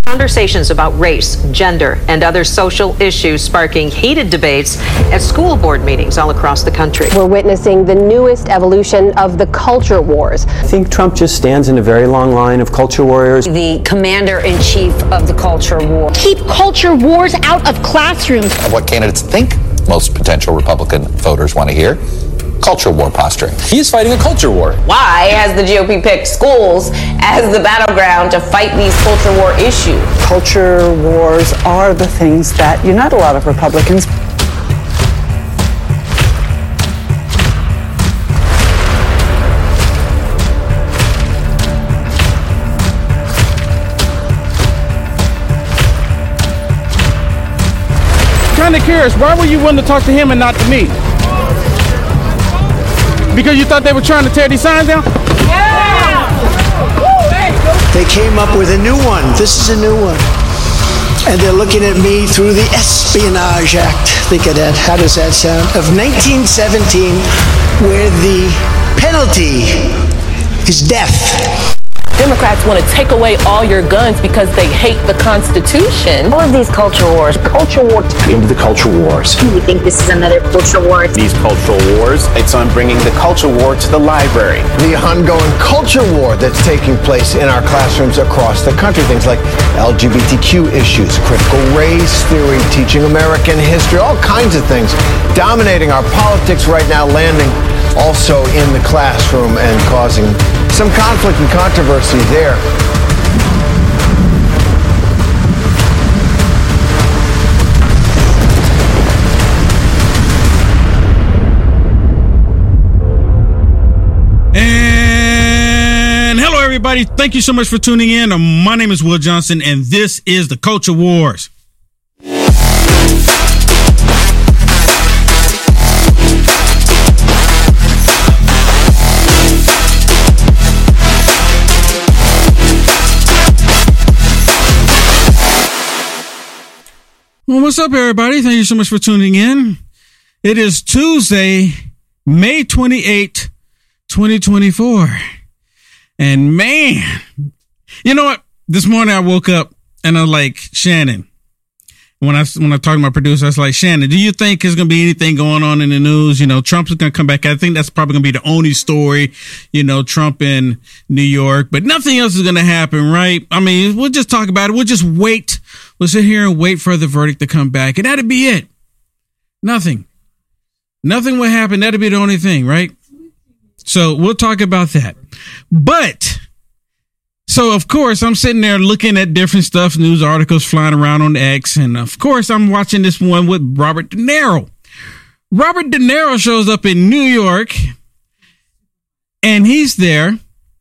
Conversations about race, gender, and other social issues sparking heated debates at school board meetings all across the country. We're witnessing the newest evolution of the culture wars. I think Trump just stands in a very long line of culture warriors. The commander-in-chief of the culture war. Keep culture wars out of classrooms. What candidates think most potential Republican voters want to hear. Culture war posturing. He's fighting a culture war. Why has the GOP picked schools as the battleground to fight these culture war issues? Culture wars are the things that unite a lot of Republicans. Kind of curious, why were you willing to talk to him and not to me? Because you thought they were trying to tear these signs down? Yeah! They came up with a new one. This is a new one. And they're looking at me through the Espionage Act. Think of that. How does that sound? Of 1917, where the penalty is death. Democrats want to take away all your guns because they hate the Constitution. All of these culture wars. Into the culture wars. We think this is another culture war. These cultural wars, it's on bringing the culture war to the library. The ongoing culture war that's taking place in our classrooms across the country. Things like LGBTQ issues, critical race theory, teaching American history, all kinds of things dominating our politics right now, landing also in the classroom and causing some conflict and controversy there. And hello, everybody. Thank you so much for tuning in. My name is Will Johnson, and this is the Culture Wars. Well, what's up, everybody? Thank you so much for tuning in. It is Tuesday, May 28, 2024. And man, you know what? This morning I woke up and I was like, Shannon, when I talked to my producer, I was like, Shannon, do you think there's going to be anything going on in the news? You know, Trump's going to come back. I think that's probably going to be the only story, you know, Trump in New York, but nothing else is going to happen, right? I mean, we'll just talk about it. We'll just wait. We'll sit here and wait for the verdict to come back, and that'd be it. Nothing will happen. That'd be the only thing, right? So we'll talk about that. But so, of course, I'm sitting there looking at different stuff, news articles flying around on X. And of course, I'm watching this one with Robert De Niro. Robert De Niro shows up in New York and he's there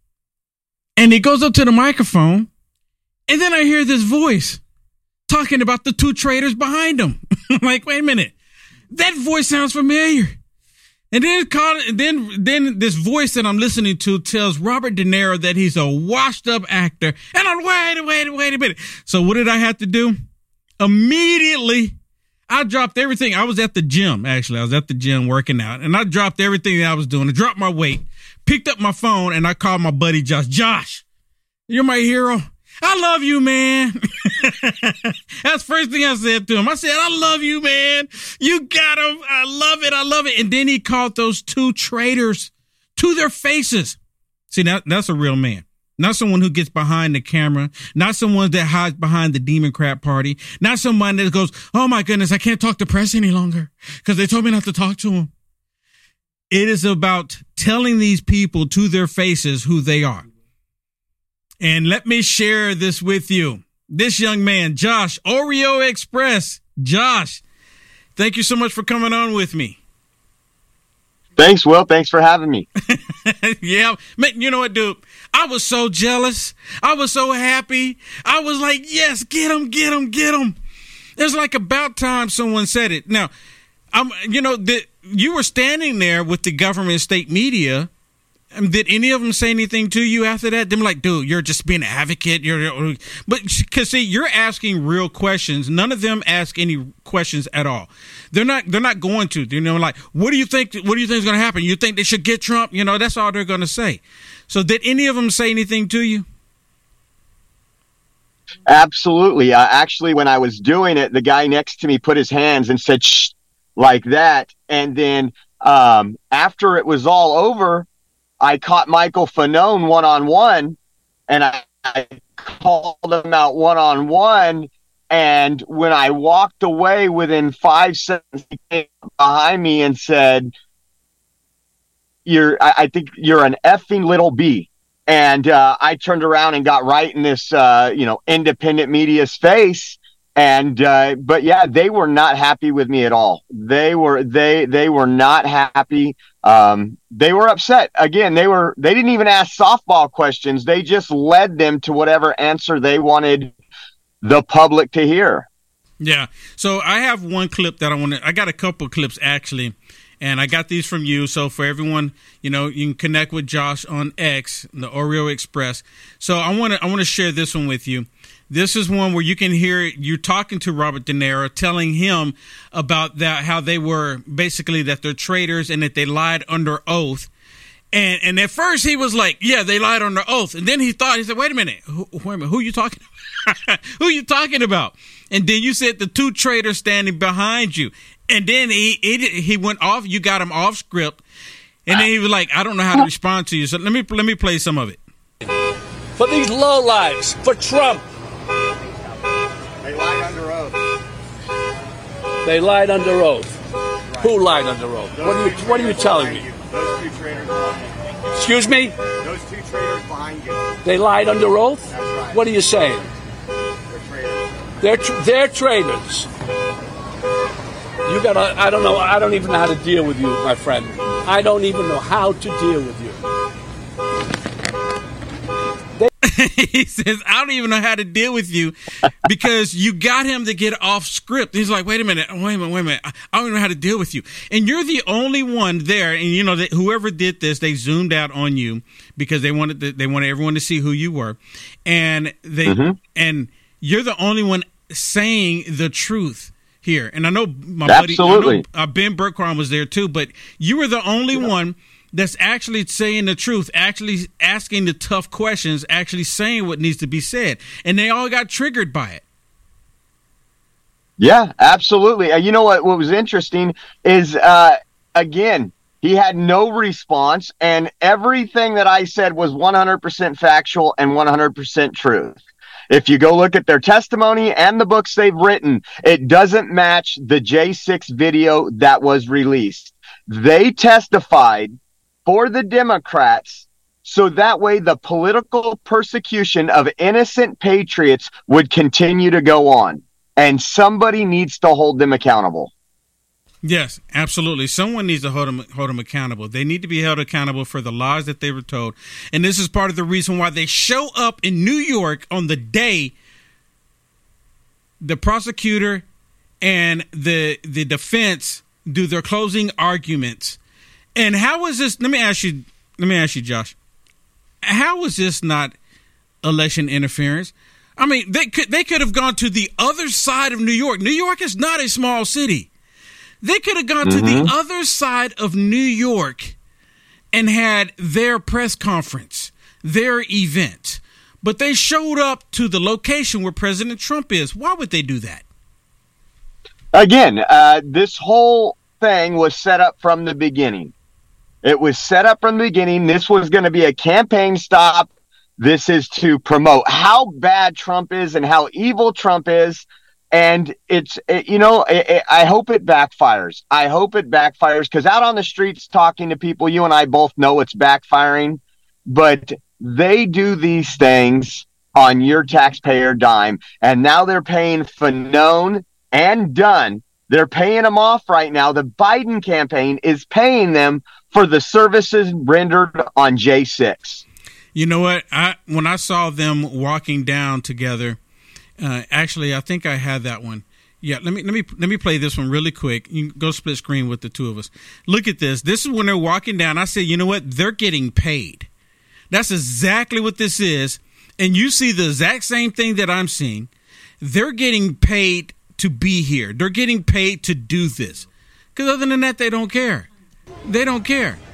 and he goes up to the microphone. And then I hear this voice talking about the two traitors behind him. I'm like, wait a minute. That voice sounds familiar. And then this voice that I'm listening to tells Robert De Niro that he's a washed up actor. And I'm wait a minute. So what did I have to do? Immediately, I dropped everything. I was at the gym, actually. I was at the gym working out. And I dropped everything that I was doing. I dropped my weight, picked up my phone, and I called my buddy Josh. Josh, you're my hero. I love you, man. That's the first thing I said to him. I said, I love you, man. You got him. I love it. And then he called those two traitors to their faces. See, that's a real man. Not someone who gets behind the camera. Not someone that hides behind the Democrat Party. Not someone that goes, oh, my goodness, I can't talk to press any longer because they told me not to talk to them. It is about telling these people to their faces who they are. And let me share this with you. This young man, Josh, Oreo Express. Josh, thank you so much for coming on with me. Thanks, Will. Thanks for having me. Yeah. Man, you know what, dude? I was so jealous. I was so happy. I was like, yes, get him. It's like about time someone said it. Now, you were standing there with the government state media. Did any of them say anything to you after that? Them like, dude, you're just being an advocate. But because see, you're asking real questions. None of them ask any questions at all. They're not going to. You know, like, what do you think? What do you think is going to happen? You think they should get Trump? You know, that's all they're going to say. So, did any of them say anything to you? Absolutely. Actually, when I was doing it, the guy next to me put his hands and said, shh, like that. And then after it was all over, I caught Michael Fanone one-on-one, and I called him out one-on-one. And when I walked away, within 5 seconds, he came behind me and said, I think you're an effing little B. And I turned around and got right in this, independent media's face. And but yeah, they were not happy with me at all. They were not happy. They were upset. Again, they didn't even ask softball questions. They just led them to whatever answer they wanted the public to hear. Yeah. So I have one clip that I got a couple clips actually, and I got these from you. So for everyone, you can connect with Josh on X, the Oreo Express. So I want to share this one with you. This is one where you can hear you talking to Robert De Niro, telling him about that, how they were basically that they're traitors and that they lied under oath. And at first he was like, yeah, they lied under oath. And then he said, wait a minute, who are you talking about? Who are you talking about? And then you said the two traitors standing behind you. And then he went off. You got him off script. And then he was like, I don't know how to respond to you. So let me play some of it. For these lowlifes, for Trump. They lied under oath. They lied under oath. Right. Who lied under oath? What are you telling me? Those two traitors behind you. Excuse me? Those two traitors behind you. They lied under oath? That's right. What are you saying? They're traitors. They're traitors. I don't know. I don't even know how to deal with you, my friend. I don't even know how to deal with you. He says, I don't even know how to deal with you because you got him to get off script. He's like, wait a minute. I don't even know how to deal with you. And you're the only one there. And whoever did this, they zoomed out on you because they wanted everyone to see who you were. And and you're the only one saying the truth here. And I know my buddy, Ben Bergquist was there too, but you were the only one that's actually saying the truth, actually asking the tough questions, actually saying what needs to be said. And they all got triggered by it. Yeah, absolutely. You know what was interesting is, again, he had no response, and everything that I said was 100% factual and 100% truth. If you go look at their testimony and the books they've written, it doesn't match the J6 video that was released. They testified for the Democrats, so that way the political persecution of innocent patriots would continue to go on, and somebody needs to hold them accountable. Yes, absolutely. Someone needs to hold them accountable. They need to be held accountable for the lies that they were told, and this is part of the reason why they show up in New York on the day the prosecutor and the defense do their closing arguments. And how is this? Let me ask you, Josh. How is this not election interference? I mean, they could have gone to the other side of New York. New York is not a small city. They could have gone to the other side of New York and had their press conference, their event. But they showed up to the location where President Trump is. Why would they do that? Again, this whole thing was set up from the beginning. It was set up from the beginning. This was going to be a campaign stop. This is to promote how bad Trump is and how evil Trump is. And I hope it backfires. I hope it backfires because out on the streets talking to people, you and I both know it's backfiring. But they do these things on your taxpayer dime. And now they're paying Fanone and Dunn. They're paying them off right now. The Biden campaign is paying them for the services rendered on J6. You know what? When I saw them walking down together, actually, I think I had that one. Yeah, let me play this one really quick. You can go split screen with the two of us. Look at this. This is when they're walking down. I said, you know what? They're getting paid. That's exactly what this is. And you see the exact same thing that I'm seeing. They're getting paid to be here. They're getting paid to do this. Because other than that, they don't care. They don't care.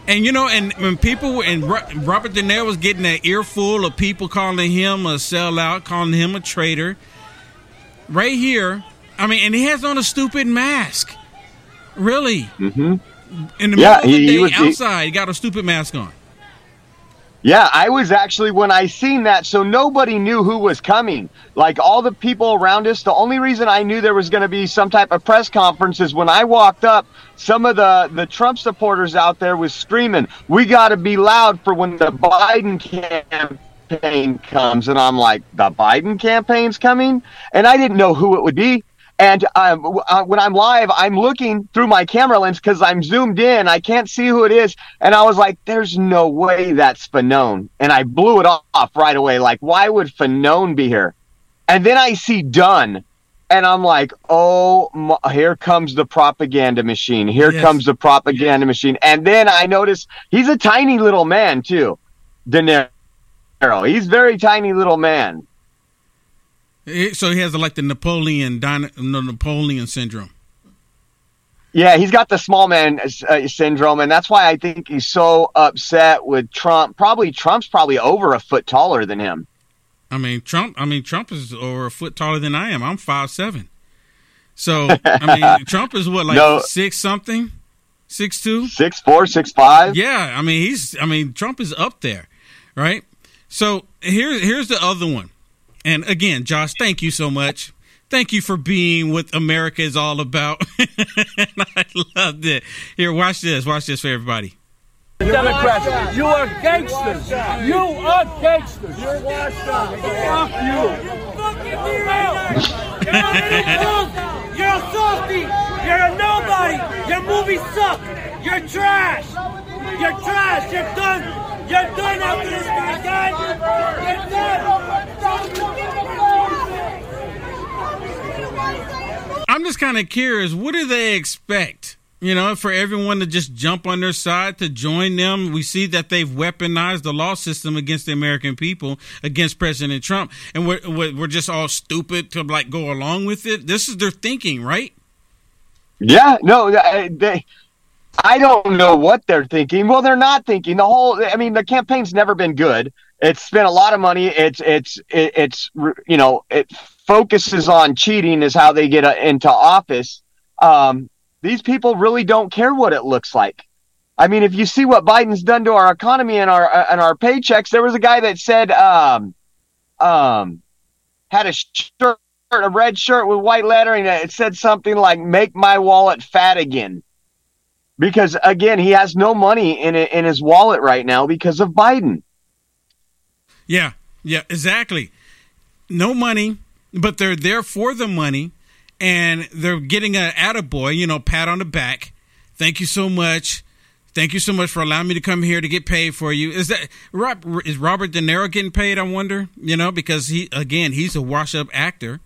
And, and when people, and Robert De Niro was getting an earful of people calling him a sellout, calling him a traitor. Right here, and he has on a stupid mask. Really? Mm-hmm. In the middle of the day, outside, he got a stupid mask on. Yeah, I was actually, when I seen that, so nobody knew who was coming. Like, all the people around us, the only reason I knew there was going to be some type of press conference is when I walked up, some of the Trump supporters out there was screaming, "We got to be loud for when the Biden campaign comes." And I'm like, the Biden campaign's coming? And I didn't know who it would be. And when I'm live, I'm looking through my camera lens because I'm zoomed in. I can't see who it is. And I was like, there's no way that's Fanone. And I blew it off right away. Like, why would Fanone be here? And then I see Dunn. And I'm like, here comes the propaganda machine. Here comes the propaganda machine. And then I notice he's a tiny little man, too. De Niro. He's a very tiny little man. So he has the Napoleon syndrome. Yeah, he's got the small man syndrome, and that's why I think he's so upset with Trump. Trump's probably over a foot taller than him. Trump is over a foot taller than I am. I'm 5'7". So Trump is what, 6 something, 6'2", 6'4", 6'5". Yeah, Trump is up there, right? So here's the other one. And again, Josh, thank you so much. Thank you for being what America is all about. I loved it. Here, watch this. Watch this for everybody. Democrats, you are gangsters. You are gangsters. You're washed up. Fuck you. You're a softy. You're a nobody. Your movies suck. You're trash. You're trash. You're done. You're done after this guy, guys. You're done. I'm just kind of curious, what do they expect? For everyone to just jump on their side, to join them. We see that they've weaponized the law system against the American people, against President Trump. And we're just all stupid to go along with it. This is their thinking, right? Yeah, no, I don't know what they're thinking. Well, they're not thinking. The campaign's never been good. It's spent a lot of money. It focuses on cheating is how they get into office. These people really don't care what it looks like. If you see what Biden's done to our economy and our paychecks, there was a guy that said, had a red shirt with white lettering. It said something like, "Make my wallet fat again." Because, again, he has no money in his wallet right now because of Biden. Yeah, exactly. No money, but they're there for the money, and they're getting an attaboy, pat on the back. Thank you so much. Thank you so much for allowing me to come here to get paid for you. Is Robert De Niro getting paid, I wonder? Because he's a wash-up actor.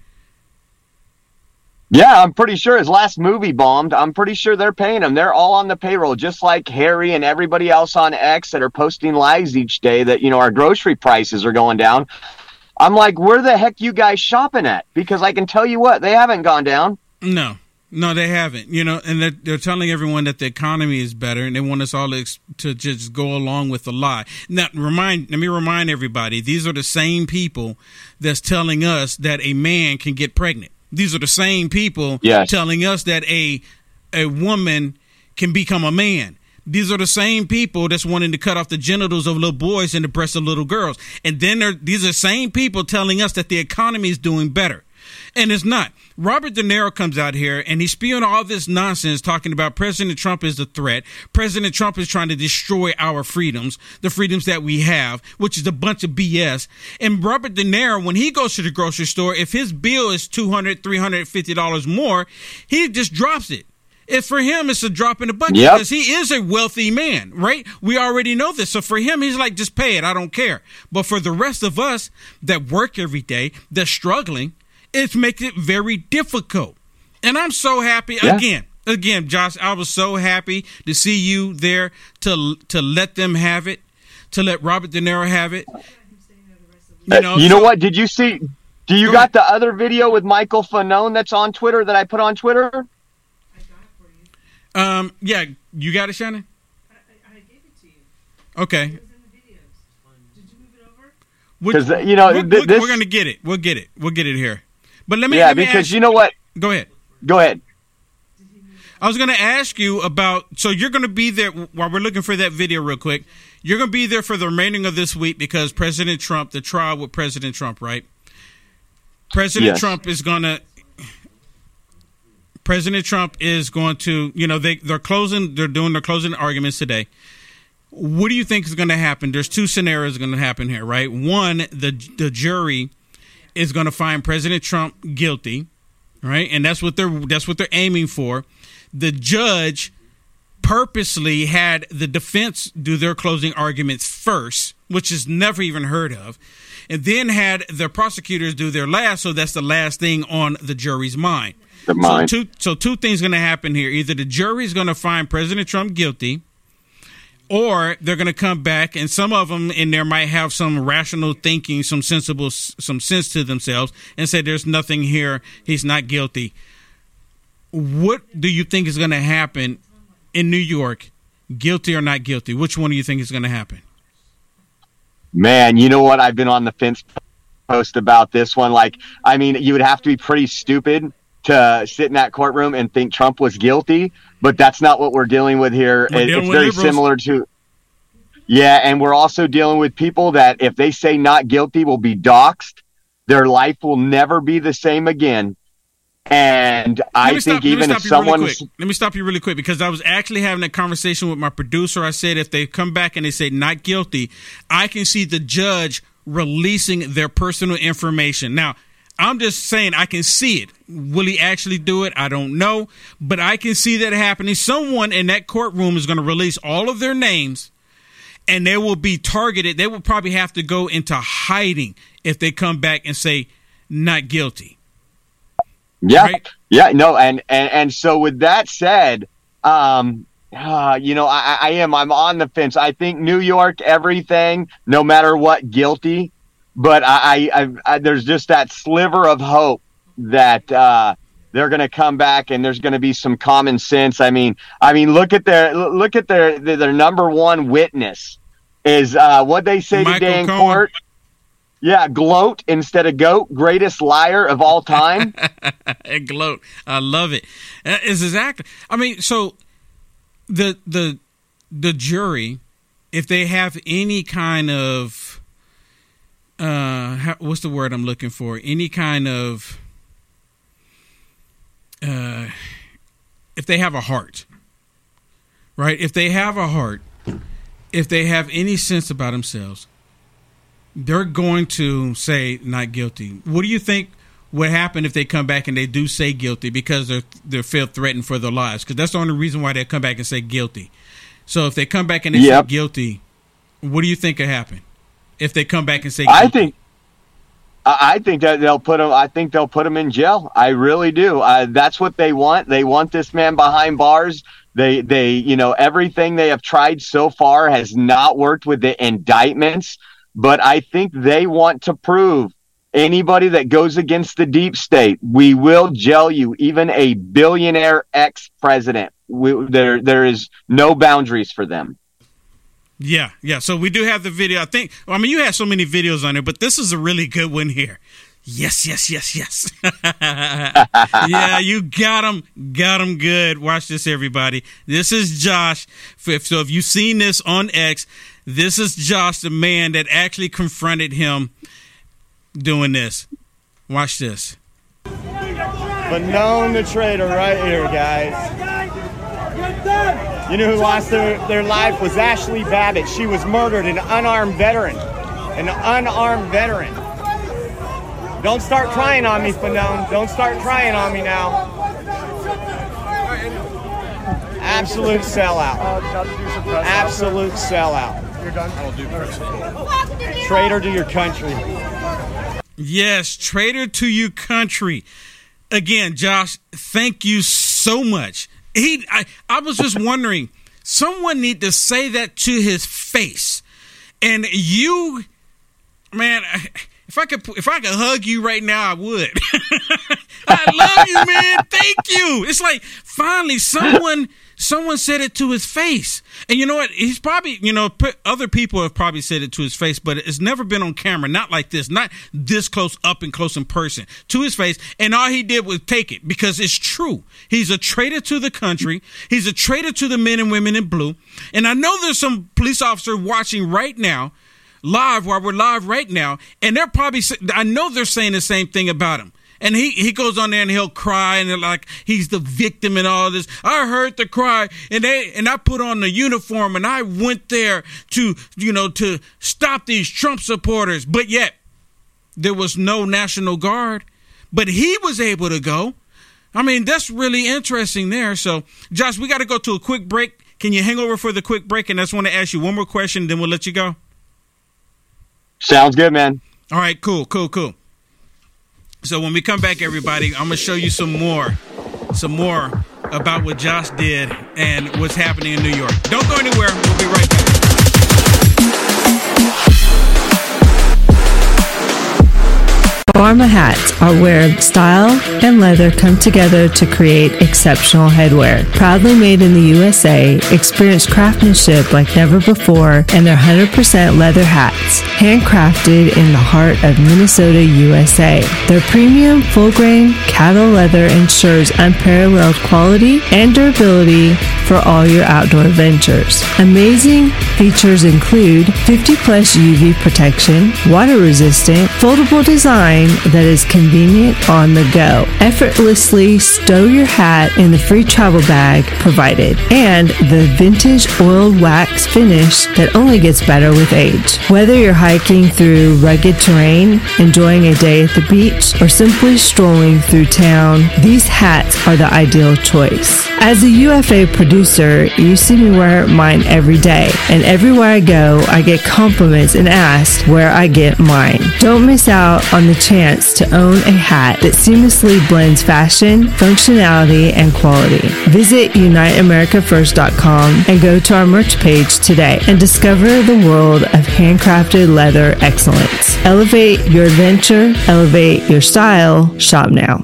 Yeah, I'm pretty sure his last movie bombed. I'm pretty sure they're paying him. They're all on the payroll, just like Harry and everybody else on X that are posting lies each day that, our grocery prices are going down. I'm like, where the heck you guys shopping at? Because I can tell you what, they haven't gone down. No, they haven't. And they're telling everyone that the economy is better, and they want us all to just go along with the lie. Now, let me remind everybody, these are the same people that's telling us that a man can get pregnant. These are the same people telling us that a woman can become a man. These are the same people that's wanting to cut off the genitals of little boys and the breasts of little girls. And then these are the same people telling us that the economy is doing better. And it's not. Robert De Niro comes out here and he's spewing all this nonsense talking about President Trump is a threat. President Trump is trying to destroy our freedoms, the freedoms that we have, which is a bunch of BS. And Robert De Niro, when he goes to the grocery store, if his bill is $200, $350 more, he just drops it. For him, it's a drop in the bucket because he is a wealthy man, right? We already know this. So for him, he's like, just pay it. I don't care. But for the rest of us that work every day, that's struggling, it makes it very difficult. And I'm so happy. Again, Josh, I was so happy to see you there to let them have it, to let Robert De Niro have it. You know what? Did you see? Do you got the other video with Michael Fanone that's on Twitter that I put on Twitter? Yeah, you got it, Shannon? I gave it Okay. Because we're going to get it. We'll get it here. But let me. Yeah, because you know what? Go ahead. Go ahead. I was going to ask you about. So you're going to be there while we're looking for that video, real quick. You're going to be there for the remaining of this week because President Trump, the trial with President Trump, right? President Trump is going to. President Trump is going to. You know, they're doing their closing arguments today. What do you think is going to happen? There's two scenarios going to happen here, right? One, the jury is going to find President Trump guilty, right? And that's what they're aiming for. The judge purposely had the defense do their closing arguments first, which is never even heard of, and then had the prosecutors do their last, so that's the last thing on the jury's mind. So two things going to happen here. Either the jury is going to find President Trump guilty, or they're going to come back, and some of them in there might have some rational thinking, some sense to themselves, and say there's nothing here. He's not guilty. What do you think is going to happen in New York, guilty or not guilty? Which one do you think is going to happen? Man, you know what? I've been on the fence post about this one. Like, I mean, you would have to be pretty stupid to sit in that courtroom and think Trump was guilty, but that's not what we're dealing with here. It's very similar to, and we're also dealing with people that if they say not guilty will be doxxed. Their life will never be the same again. And I think even if someone... Let me stop you really quick, because I was actually having a conversation with my producer. I said if they come back and they say not guilty, I can see the judge releasing their personal information. Now, I'm just saying I can see it. Will he actually do it? I don't know. But I can see that happening. Someone in that courtroom is going to release all of their names, and they will be targeted. They will probably have to go into hiding if they come back and say not guilty. Yeah. Right? Yeah. No. And so with that said, I'm on the fence. I think New York, everything, no matter what, guilty. But I there's just that sliver of hope that they're going to come back and there's going to be some common sense. I mean, look at their number one witness is what they say Michael today in Cohen. court. Yeah, gloat instead of goat, greatest liar of all time. Gloat, I love it. It's exactly. I mean, so the jury, if they have any kind of what's the word I'm looking for? Any kind of, if they have a heart, right? If they have a heart, if they have any sense about themselves, they're going to say not guilty. What do you think would happen if they come back and they do say guilty because they feel threatened for their lives? Because that's the only reason why they come back and say guilty. So if they come back and they say guilty, what do you think could happen? If they come back and say, guilty? I think that they'll put him. I think they'll put him in jail. I really do. That's what they want. They want this man behind bars. They, everything they have tried so far has not worked with the indictments. But I think they want to prove anybody that goes against the deep state, we will jail you. Even a billionaire ex-president. There is no boundaries for them. Yeah. So we do have the video. You have so many videos on there, but this is a really good one here. Yes. Yeah, you got him good. Watch this, everybody. This is Josh. So if you've seen this on X, this is Josh, the man that actually confronted him doing this. Watch this. Fanone the traitor right here, guys. You know who lost their life was Ashley Babbitt. She was murdered, an unarmed veteran. Don't start crying on me, Fanone. Don't start crying on me now. Absolute sellout. Absolute sellout. You're done? I will do personally. Traitor to your country. Yes, traitor to your country. Again, Josh, thank you so much. I was just wondering, someone need to say that to his face. And you, man, if I could hug you right now, I would. I love you, man. Thank you. It's like finally someone someone said it to his face. And you know what? He's probably, other people have probably said it to his face, but it's never been on camera. Not like this, not this close up and close in person to his face. And all he did was take it because it's true. He's a traitor to the country. He's a traitor to the men and women in blue. And I know there's some police officer watching right now, live, while we're live right now. And they're probably, I know they're saying the same thing about him. And he goes on there and he'll cry and they're like he's the victim and all this. I heard the cry and I put on the uniform and I went there to stop these Trump supporters. But yet there was no National Guard, but he was able to go. I mean, that's really interesting there. So Josh, we got to go to a quick break. Can you hang over for the quick break? And I just want to ask you one more question, then we'll let you go. Sounds good, man. All right, cool. So when we come back, everybody, I'm going to show you some more about what Josh did and what's happening in New York. Don't go anywhere. We'll be right back. Pharma hats are where style and leather come together to create exceptional headwear. Proudly made in the USA, experience craftsmanship like never before, and their 100% leather hats, handcrafted in the heart of Minnesota, USA. Their premium, full-grain cattle leather ensures unparalleled quality and durability for all your outdoor ventures. Amazing features include 50+ UV protection, water-resistant, foldable design that is convenient on the go. Effortlessly stow your hat in the free travel bag provided, and the vintage oiled wax finish that only gets better with age. Whether you're hiking through rugged terrain, enjoying a day at the beach, or simply strolling through town, these hats are the ideal choice. As a UFA producer, you see me wear mine every day, and everywhere I go, I get compliments and asked where I get mine. Don't miss out on the chance to own a hat that seamlessly blends fashion, functionality, and quality. Visit UniteAmericaFirst.com and go to our merch page today and discover the world of handcrafted leather excellence. Elevate your adventure, elevate your style. Shop now.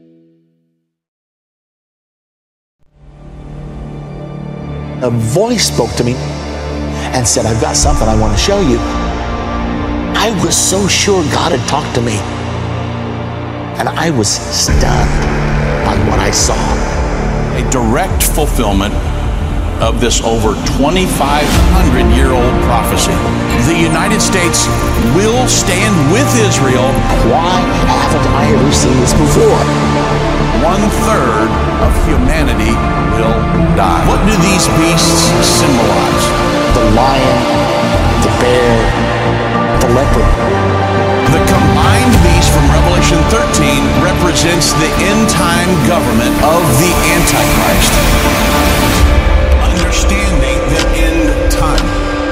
A voice spoke to me and said, I've got something I want to show you. I was so sure God had talked to me. And I was stunned by what I saw. A direct fulfillment of this over 2,500-year-old prophecy. The United States will stand with Israel. Why haven't I ever seen this before? 1/3 of humanity will die. What do these beasts symbolize? The lion, the bear, the leopard. The combined beast from Revelation 13 represents the end-time government of the Antichrist. Understanding the end time.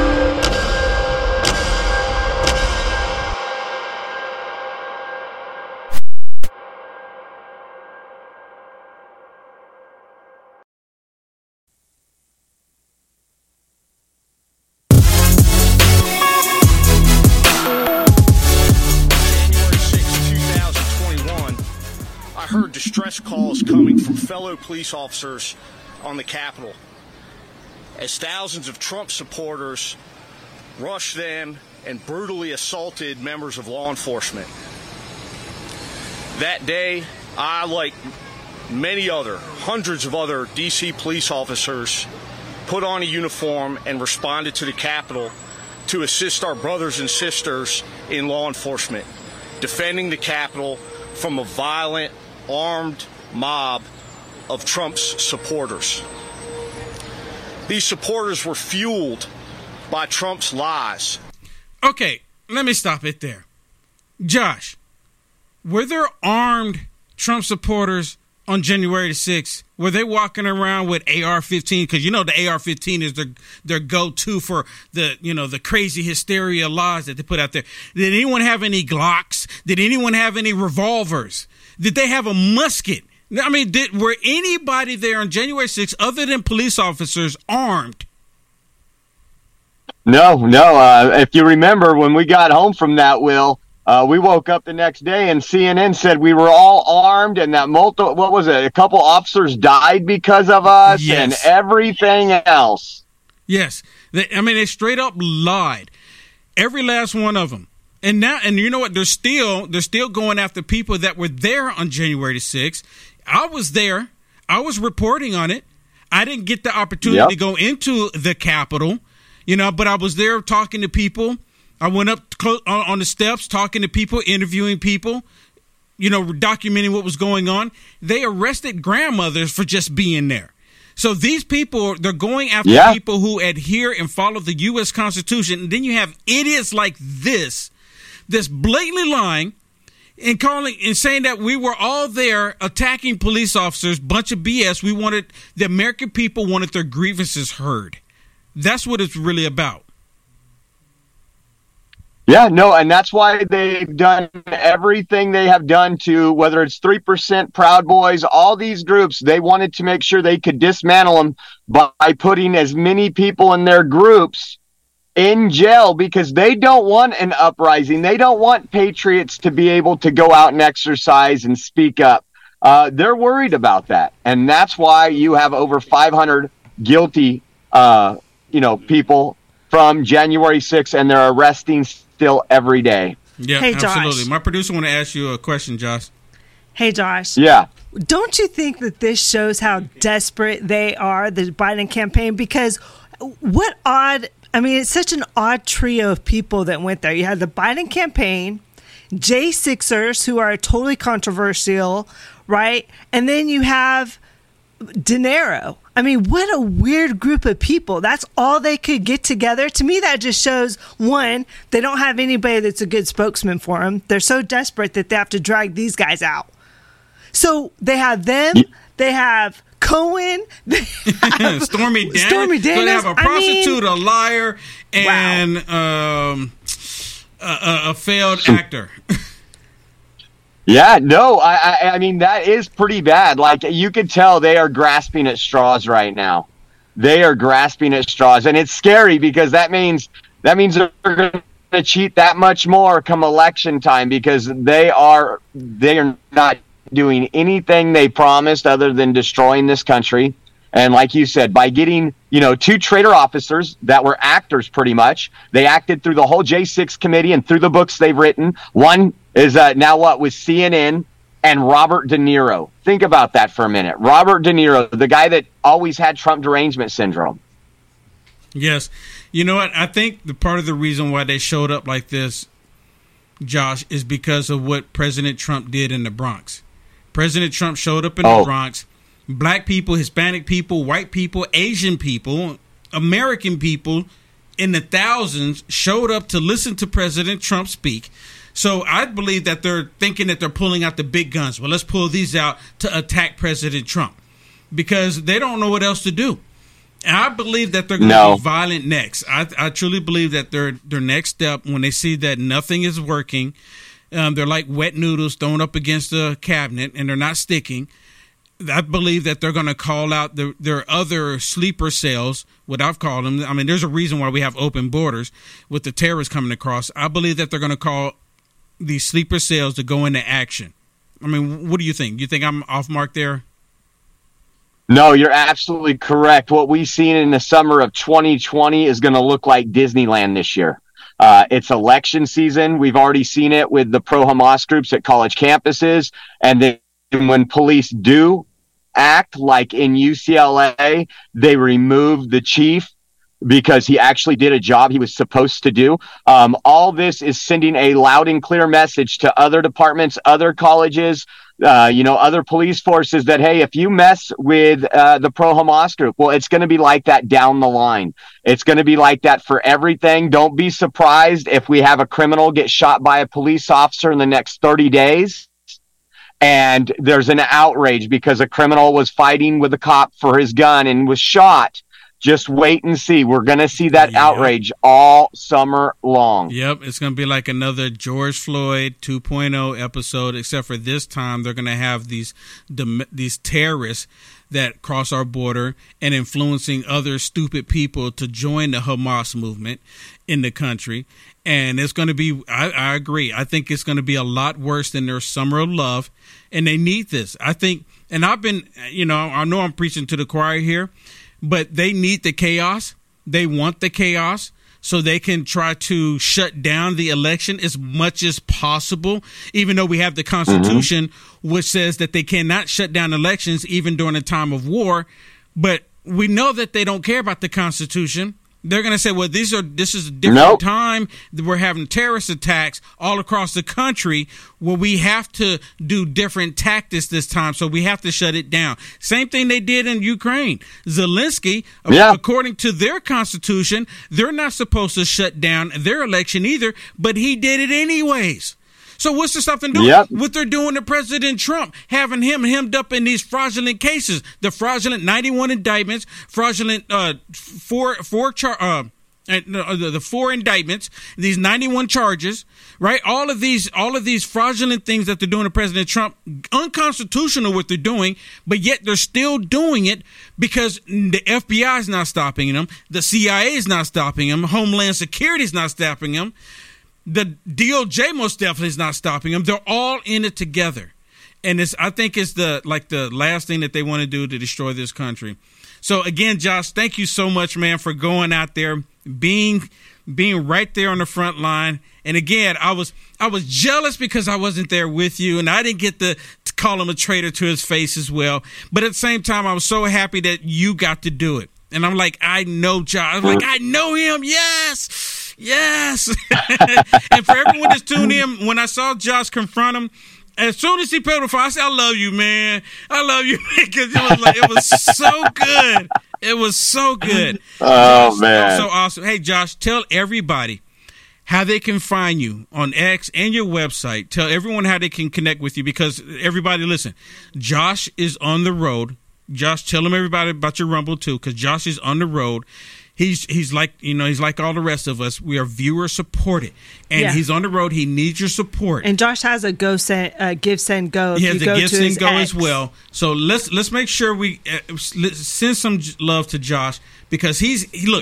Distress calls coming from fellow police officers on the Capitol as thousands of Trump supporters rushed them and brutally assaulted members of law enforcement. That day, I, like many hundreds of other D.C. police officers, put on a uniform and responded to the Capitol to assist our brothers and sisters in law enforcement, defending the Capitol from a violent, armed mob of Trump's supporters. These supporters were fueled by Trump's lies. Okay, let me stop it there. Josh, were there armed Trump supporters on January the 6th? Were they walking around with AR-15? Because the AR-15 is their go-to for the crazy hysteria lies that they put out there. Did anyone have any Glocks? Did anyone have any revolvers? Did they have a musket? I mean, were anybody there on January 6th other than police officers armed? No. If you remember, when we got home from that, Will, We woke up the next day and CNN said we were all armed and that a couple officers died because of us and everything else. Yes. They straight up lied. Every last one of them. And you know what? They're still going after people that were there on January the 6th. I was there. I was reporting on it. I didn't get the opportunity to go into the Capitol, but I was there talking to people. I went up on the steps, talking to people, interviewing people, documenting what was going on. They arrested grandmothers for just being there. So these people, they're going after people who adhere and follow the U.S. Constitution. And then you have idiots like this blatantly lying and saying that we were all there attacking police officers, bunch of BS. The American people wanted their grievances heard. That's what it's really about. Yeah, no, and that's why they've done everything they have done to, whether it's 3%, Proud Boys, all these groups, they wanted to make sure they could dismantle them by putting as many people in their groups in jail because they don't want an uprising. They don't want patriots to be able to go out and exercise and speak up. They're worried about that. And that's why you have over 500 guilty, people from January 6th, and they're arresting still every day. Yeah, hey, absolutely. Josh. My producer want to ask you a question, Josh. Hey, Josh. Yeah. Don't you think that this shows how desperate they are, the Biden campaign? Because it's such an odd trio of people that went there. You had the Biden campaign, J6ers, who are totally controversial, right? And then you have De Niro. What a weird group of people. That's all they could get together. To me, that just shows, one, they don't have anybody that's a good spokesman for them. They're so desperate that they have to drag these guys out. So they have them. They have Cohen. They have Stormy Daniels. So they have a prostitute, a liar, and a failed actor. Yeah, no, I mean, that is pretty bad. Like, you could tell they are grasping at straws right now. They are grasping at straws. And it's scary because that means they're going to cheat that much more come election time because they are not doing anything they promised other than destroying this country. And like you said, by getting, 2 traitor officers that were actors pretty much, they acted through the whole J6 committee and through the books they've written. One is now with CNN and Robert De Niro. Think about that for a minute. Robert De Niro, the guy that always had Trump derangement syndrome. Yes. You know what? I think the part of the reason why they showed up like this, Josh, is because of what President Trump did in the Bronx. President Trump showed up in the Bronx. Black people, Hispanic people, white people, Asian people, American people in the thousands showed up to listen to President Trump speak. So I believe that they're thinking that they're pulling out the big guns. Well, let's pull these out to attack President Trump because they don't know what else to do. And I believe that they're going to be violent next. I truly believe that their next step, when they see that nothing is working, they're like wet noodles thrown up against the cabinet and they're not sticking. I believe that they're going to call out their other sleeper cells, what I've called them. There's a reason why we have open borders with the terrorists coming across. I believe that they're going to call these sleeper cells to go into action. What do you think? You think I'm off mark there? No, you're absolutely correct. What we've seen in the summer of 2020 is going to look like Disneyland this year. It's election season. We've already seen it with the pro-Hamas groups at college campuses. And then when police do act, like in UCLA, they remove the chief because he actually did a job he was supposed to do. All this is sending a loud and clear message to other departments, other colleges, other police forces that, hey, if you mess with the pro-Hamas group, well, it's going to be like that down the line. It's going to be like that for everything. Don't be surprised if we have a criminal get shot by a police officer in the next 30 days. And there's an outrage because a criminal was fighting with a cop for his gun and was shot. Just wait and see. We're going to see that outrage all summer long. Yep, it's going to be like another George Floyd 2.0 episode, except for this time they're going to have these terrorists that cross our border and influencing other stupid people to join the Hamas movement in the country. And it's going to be, I agree, I think it's going to be a lot worse than their summer of love. And they need this. I think, and I've been, I know I'm preaching to the choir here, but they need the chaos. They want the chaos so they can try to shut down the election as much as possible, even though we have the Constitution, which says that they cannot shut down elections even during a time of war. But we know that they don't care about the Constitution. They're going to say, well, this is a different time. We're having terrorist attacks all across the country. Well, we have to do different tactics this time, so we have to shut it down. Same thing they did in Ukraine. Zelensky, according to their constitution, they're not supposed to shut down their election either, but he did it anyways. So what's the stuff they're doing? What they're doing to President Trump, having him hemmed up in these fraudulent cases, the fraudulent 91 indictments, fraudulent the 4 indictments, these 91 charges, right? All of these fraudulent things that they're doing to President Trump, unconstitutional what they're doing, but yet they're still doing it because the FBI is not stopping them, the CIA is not stopping them, Homeland Security is not stopping them. The DOJ most definitely is not stopping them. They're all in it together. And I think it's the last thing that they want to do to destroy this country. So again, Josh, thank you so much, man, for going out there, being right there on the front line. And again, I was jealous because I wasn't there with you and I didn't get to call him a traitor to his face as well. But at the same time, I was so happy that you got to do it. And I'm like, I know Josh. I'm like, I know him. Yes. And for everyone that's tuned in, when I saw Josh confront him, as soon as he put the phone, I said, I love you, man. I love you, because it was so good. It was so good. Oh, Josh, man. So awesome. Hey, Josh, tell everybody how they can find you on X and your website. Tell everyone how they can connect with you, because everybody, listen, Josh is on the road. Josh, tell them everybody about your Rumble too, because Josh is on the road. He's like all the rest of us. We are viewer supported, and he's on the road. He needs your support. And Josh has a Give Send Go. He has a Give Send Go as well. So let's make sure we send some love to Josh, because he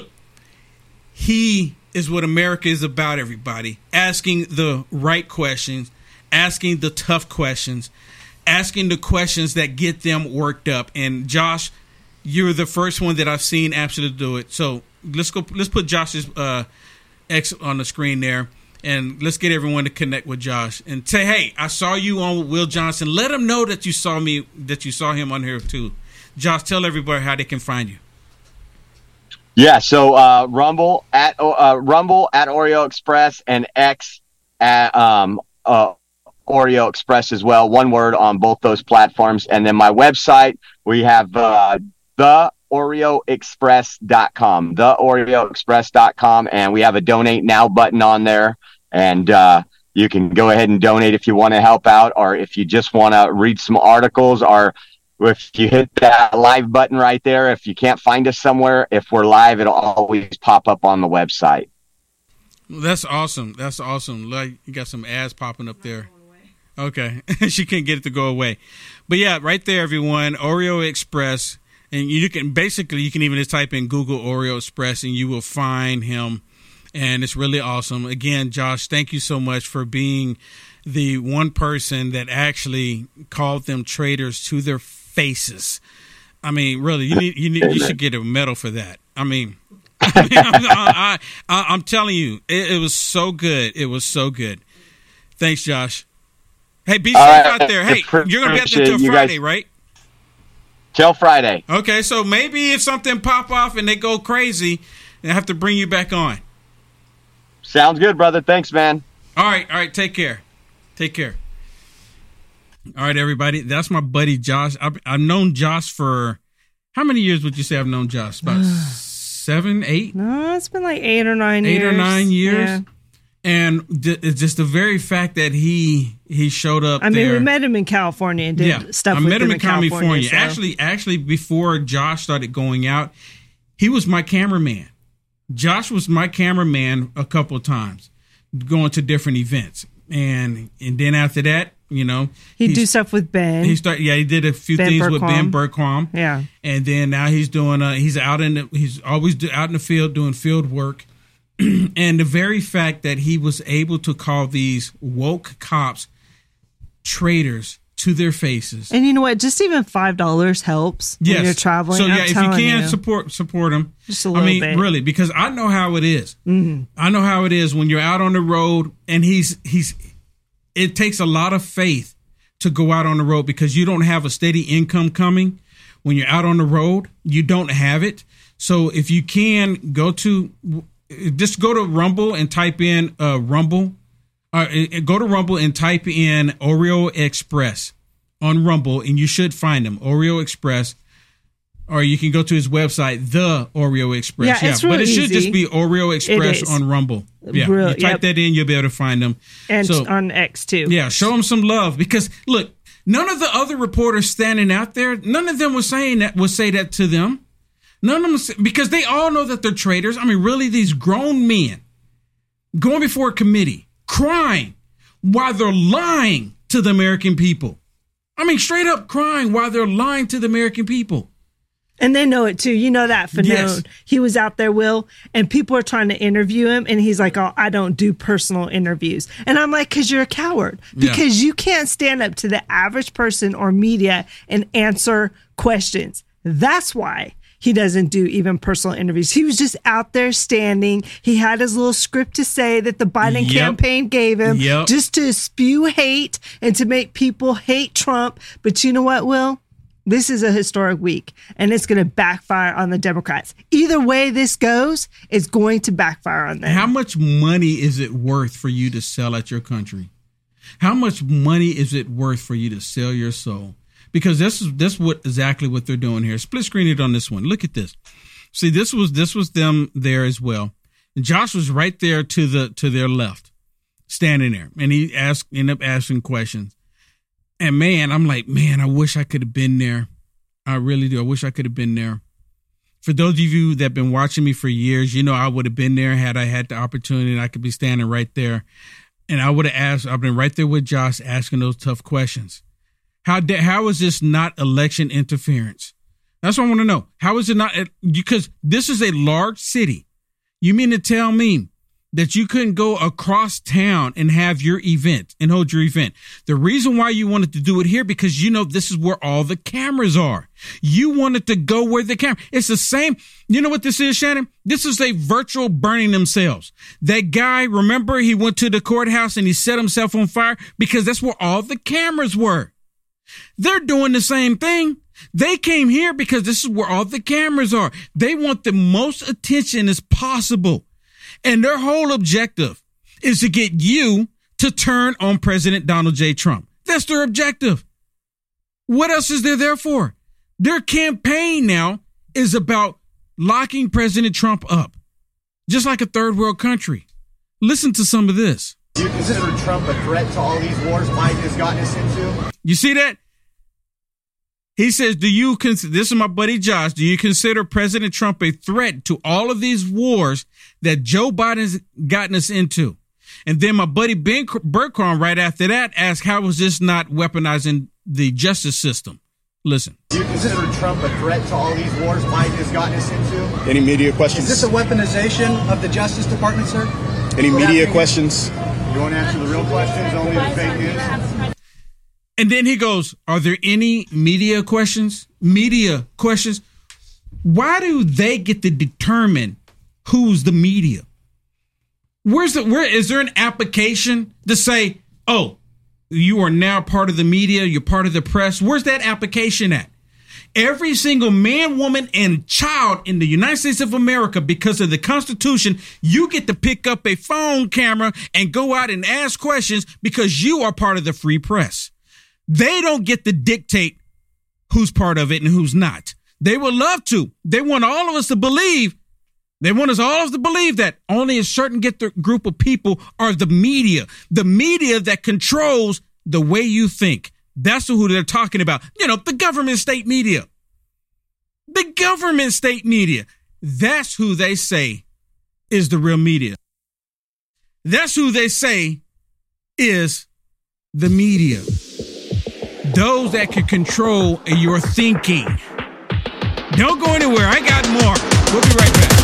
is what America is about. Everybody asking the right questions, asking the tough questions, asking the questions that get them worked up. And Josh, you're the first one that I've seen absolutely do it. So let's put Josh's X on the screen there, and let's get everyone to connect with Josh and say, hey, I saw you on with Will Johnson. Let him know that you saw him on here too. Josh, tell everybody how they can find you. Yeah, so Rumble at Oreo Express, and X at Oreo Express as well. One word on both those platforms. And then my website, we have theoreoexpress.com, theoreoexpress.com, and we have a donate now button on there, and you can go ahead and donate if you want to help out, or if you just want to read some articles, or if you hit that live button right there, if you can't find us somewhere, if we're live, it'll always pop up on the website. That's awesome. Like, you got some ads popping up there. Okay. She couldn't get it to go away. But yeah, right there, everyone, Oreo Express. And you can even just type in Google Oreo Express and you will find him. And it's really awesome. Again, Josh, thank you so much for being the one person that actually called them traitors to their faces. I mean, really, you should get a medal for that. I'm telling you, it was so good. It was so good. Thanks, Josh. Hey, be safe out there. Hey, you're going to be out there until Friday, right? Till Friday. Okay, so maybe if something pop off and they go crazy, I have to bring you back on. Sounds good, brother. Thanks, man. All right. Take care. All right, everybody. That's my buddy Josh. I've known Josh for, how many years would you say I've known Josh? About 7, 8? No, it's been like 8 or 9 years. 8 or 9 years. Yeah. And it's just the very fact that he showed up. We met him in California and did stuff with him in California. So. Actually, before Josh started going out, he was my cameraman. Josh was my cameraman a couple of times, going to different events. And then after that, you know, he'd do stuff with Ben. He did a few things with Ben Bergquam. Yeah. And then now he's doing he's always out in the field doing field work. And the very fact that he was able to call these woke cops traitors to their faces. And you know what? Just even $5 helps when you're traveling. So yeah, if you can support him. Just a little bit. Really, because I know how it is. Mm-hmm. I know how it is when you're out on the road, and it takes a lot of faith to go out on the road because you don't have a steady income coming. When you're out on the road, you don't have it. So if you can go to Rumble and type in Rumble. Go to Rumble and type in Oreo Express on Rumble, and you should find him, Oreo Express. Or you can go to his website, The Oreo Express. Yeah, it's really but it should easy. just be Oreo Express on Rumble. Yeah, you type that in, you'll be able to find them. And on X too. Yeah, show them some love because look, none of the other reporters standing out there, none of them would say that to them. None of them, because they all know that they're traitors. I mean, really, these grown men going before a committee, crying while they're lying to the American people. I mean, straight up crying while they're lying to the American people. And they know it too. You know that Fanone. Yes. He was out there, Will, and people are trying to interview him, and he's like, "Oh, I don't do personal interviews." And I'm like, "Cause you're a coward. Because you can't stand up to the average person or media and answer questions. That's why he doesn't do even personal interviews. He was just out there standing. He had his little script to say that the Biden campaign gave him just to spew hate and to make people hate Trump. But you know what, Will? This is a historic week, and it's going to backfire on the Democrats. Either way this goes, it's going to backfire on them. How much money is it worth for you to sell out your country? How much money is it worth for you to sell your soul? Because this is exactly what they're doing here. Split screen it on this one. Look at this. See, this was them there as well. And Josh was right there to their left, standing there, and he ended up asking questions. And man, I'm like, man, I wish I could have been there. I really do. I wish I could have been there. For those of you that have been watching me for years, you know I would have been there had I had the opportunity, and I could be standing right there. And I would have asked. I've been right there with Josh asking those tough questions. How is this not election interference? That's what I want to know. How is it not? Because this is a large city. You mean to tell me that you couldn't go across town and have your event and hold your event? The reason why you wanted to do it here, because you know this is where all the cameras are. You wanted to go where the camera. It's the same. You know what this is, Shannon? This is a virtual burning themselves. That guy, remember, he went to the courthouse and he set himself on fire because that's where all the cameras were. They're doing the same thing. They came here because this is where all the cameras are. They want the most attention as possible. And their whole objective is to get you to turn on President Donald J. Trump. That's their objective. What else is there for? Their campaign now is about locking President Trump up, just like a third world country. Listen to some of this. Do you consider Trump a threat to all these wars Biden has gotten us into? You see that? He says, this is my buddy Josh, do you consider President Trump a threat to all of these wars that Joe Biden's gotten us into? And then my buddy Ben Bergquam right after that asked, how is this not weaponizing the justice system? Listen. Do you consider Trump a threat to all these wars Biden has gotten us into? Any media questions? Is this a weaponization of the Justice Department, sir? Any media questions? You want to answer the real questions, only the fake news? And then he goes, are there any media questions? Media questions? Why do they get to determine who's the media? Where is there an application to say, oh, you are now part of the media, you're part of the press? Where's that application at? Every single man, woman, and child in the United States of America, because of the Constitution, you get to pick up a phone camera and go out and ask questions because you are part of the free press. They don't get to dictate who's part of it and who's not. They would love to. They want all of us to believe. They want us all to believe that only a certain group of people are the media that controls the way you think. That's who they're talking about. You know, the government state media. The government state media. That's who they say is the real media. That's who they say is the media. Those that can control your thinking. Don't go anywhere. I got more. We'll be right back.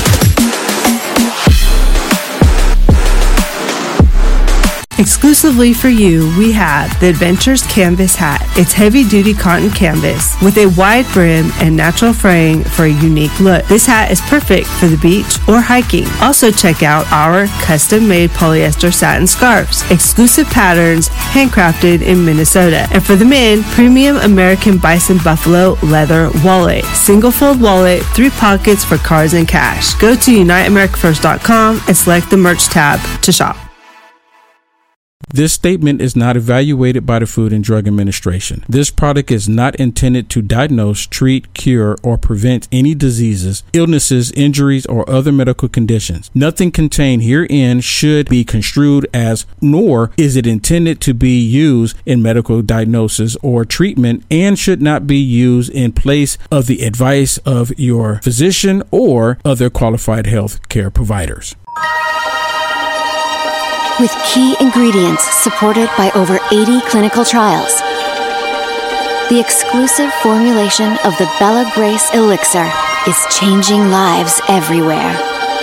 Exclusively for you, we have the Adventures Canvas Hat. It's heavy-duty cotton canvas with a wide brim and natural fraying for a unique look. This hat is perfect for the beach or hiking. Also check out our custom-made polyester satin scarves. Exclusive patterns, handcrafted in Minnesota. And for the men, premium American Bison Buffalo leather wallet. Single-fold wallet, 3 pockets for cards and cash. Go to UniteAmericaFirst.com and select the merch tab to shop. This statement is not evaluated by the Food and Drug Administration. This product is not intended to diagnose, treat, cure, or prevent any diseases, illnesses, injuries, or other medical conditions. Nothing contained herein should be construed as, nor is it intended to be used in medical diagnosis or treatment, and should not be used in place of the advice of your physician or other qualified health care providers. With key ingredients supported by over 80 clinical trials, the exclusive formulation of the Bella Grace Elixir is changing lives everywhere.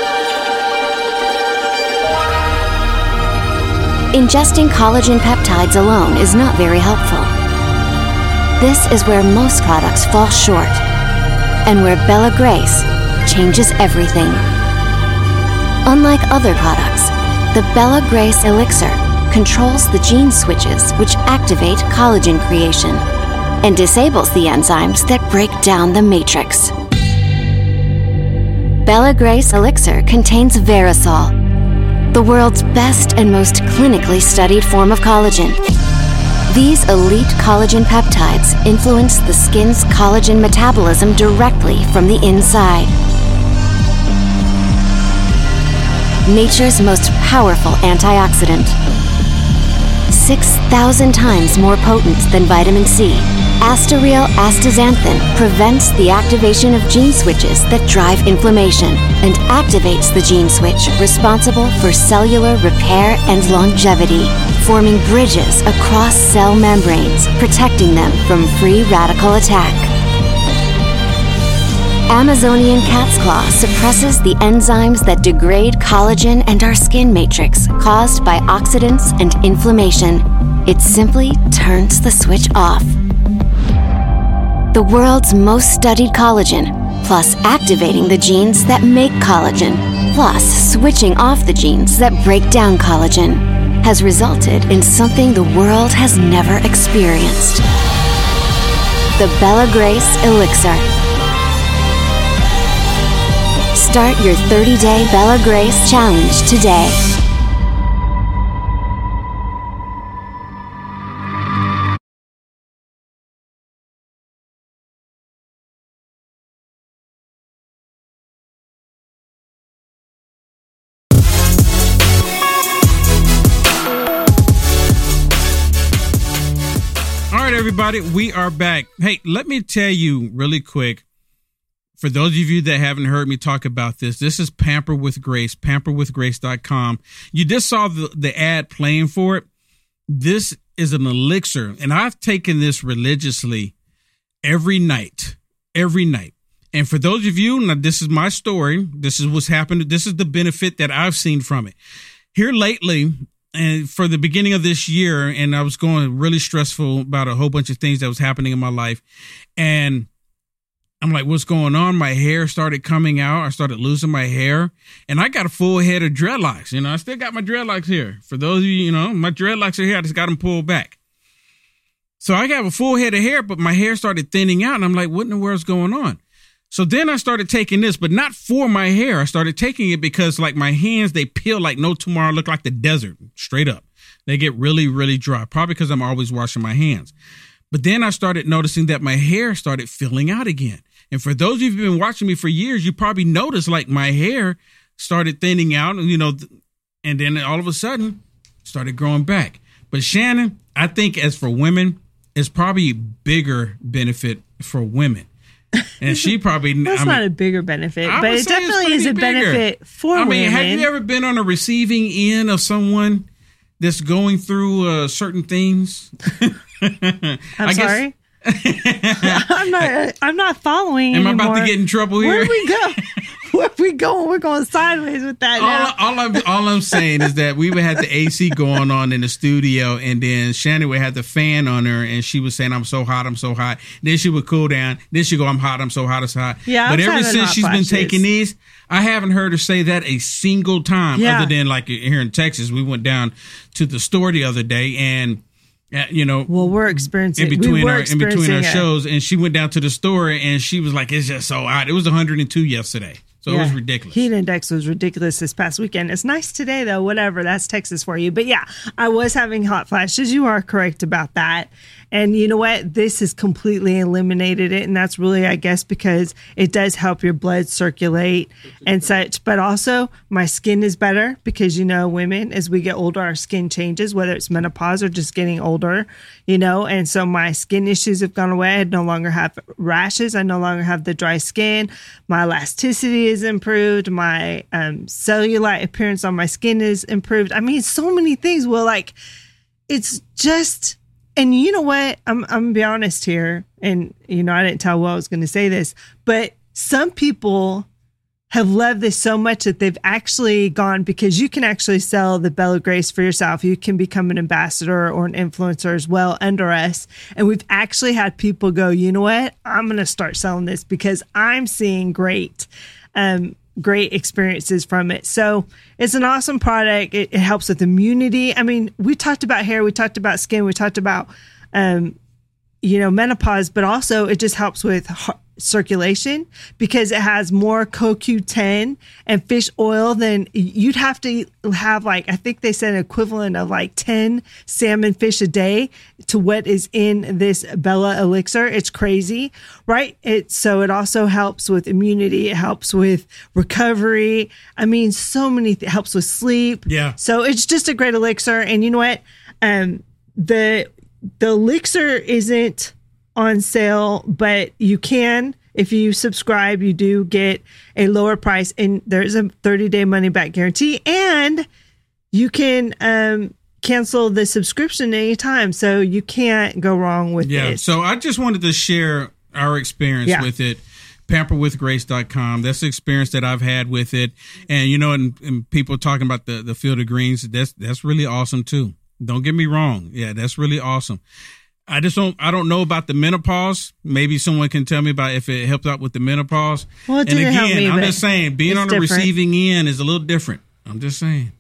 Ingesting collagen peptides alone is not very helpful. This is where most products fall short, and where Bella Grace changes everything. Unlike other products, the Bella Grace Elixir controls the gene switches which activate collagen creation and disables the enzymes that break down the matrix. Bella Grace Elixir contains Verisol, the world's best and most clinically studied form of collagen. These elite collagen peptides influence the skin's collagen metabolism directly from the inside. Nature's most powerful antioxidant. 6,000 times more potent than vitamin C, Astareal astaxanthin prevents the activation of gene switches that drive inflammation and activates the gene switch responsible for cellular repair and longevity, forming bridges across cell membranes, protecting them from free radical attack. Amazonian cat's claw suppresses the enzymes that degrade collagen and our skin matrix caused by oxidants and inflammation. It simply turns the switch off. The world's most studied collagen, plus activating the genes that make collagen, plus switching off the genes that break down collagen, has resulted in something the world has never experienced. The Bella Grace Elixir. Start your 30-day Bella Grace challenge today. All right, everybody, we are back. Hey, let me tell you really quick, for those of you that haven't heard me talk about this is Pamper with Grace, pamperwithgrace.com. You just saw the ad playing for it. This is an elixir, and I've taken this religiously every night. And for those of you, now this is my story. This is what's happened. This is the benefit that I've seen from it. Here lately, and for the beginning of this year, and I was going really stressful about a whole bunch of things that was happening in my life. And I'm like, what's going on? My hair started coming out. I started losing my hair, and I got a full head of dreadlocks. I still got my dreadlocks here. For those of you, my dreadlocks are here. I just got them pulled back. So I got a full head of hair, but my hair started thinning out, and I'm like, what in the world's going on? So then I started taking this, but not for my hair. I started taking it because like my hands, they peel like no tomorrow, look like the desert, straight up. They get really, really dry, probably because I'm always washing my hands. But then I started noticing that my hair started filling out again. And for those of you who've been watching me for years, you probably noticed like my hair started thinning out, and then all of a sudden started growing back. But Shannon, I think as for women, it's probably a bigger benefit for women. And she probably... That's not a bigger benefit, but it definitely is a benefit for women. Have you ever been on a receiving end of someone that's going through certain things? I'm sorry? I'm not following Am anymore. I about to get in trouble here? Where do we go? Where we going? We're going sideways with that now. All I'm saying is that we would have the AC going on in the studio, and then Shannon would have the fan on her, and she was saying, I'm so hot, I'm so hot. Then she would cool down. Then she'd go, I'm hot, I'm so hot, I'm so hot. Yeah, but ever since she's been taking these, I haven't heard her say that a single time, other than like here in Texas. We went down to the store the other day, and we're experiencing in between our shows, and she went down to the store, and she was like, it's just so hot. It was 102 yesterday. So it was ridiculous. Heat index was ridiculous this past weekend. It's nice today, though. Whatever. That's Texas for you. But yeah, I was having hot flashes. You are correct about that. And you know what? This has completely eliminated it. And that's really, I guess, because it does help your blood circulate and such. But also, my skin is better because, women, as we get older, our skin changes, whether it's menopause or just getting older, And so my skin issues have gone away. I no longer have rashes. I no longer have the dry skin. My elasticity is improved. My cellulite appearance on my skin is improved. I mean, so many things. Well, it's just... And you know what? I'm going to be honest here. And, I didn't tell Will I was going to say this. But some people have loved this so much that they've actually gone, because you can actually sell the Bella Grace for yourself. You can become an ambassador or an influencer as well under us. And we've actually had people go, you know what? I'm going to start selling this because I'm seeing great experiences from it. So it's an awesome product. It helps with immunity. I mean, we talked about hair, we talked about skin, we talked about, menopause, but also it just helps with circulation because it has more CoQ10 and fish oil than you'd have to have. I think they said an equivalent of 10 salmon fish a day to what is in this Bella Elixir. It's crazy, right? So it also helps with immunity. It helps with recovery. I mean, so many helps with sleep. Yeah. So it's just a great elixir. And you know what? The elixir isn't on sale, but you can, if you subscribe, you do get a lower price, and there's a 30-day money-back guarantee, and you can cancel the subscription anytime, so you can't go wrong with this. So I just wanted to share our experience with it. Pamperwithgrace.com. That's the experience that I've had with it, and and people talking about the Field of Greens. That's really awesome too. Don't get me wrong. Yeah, that's really awesome. I don't know about the menopause. Maybe someone can tell me about if it helps out with the menopause. Well, it didn't help me, I'm just saying, being on the receiving end is a little different. I'm just saying.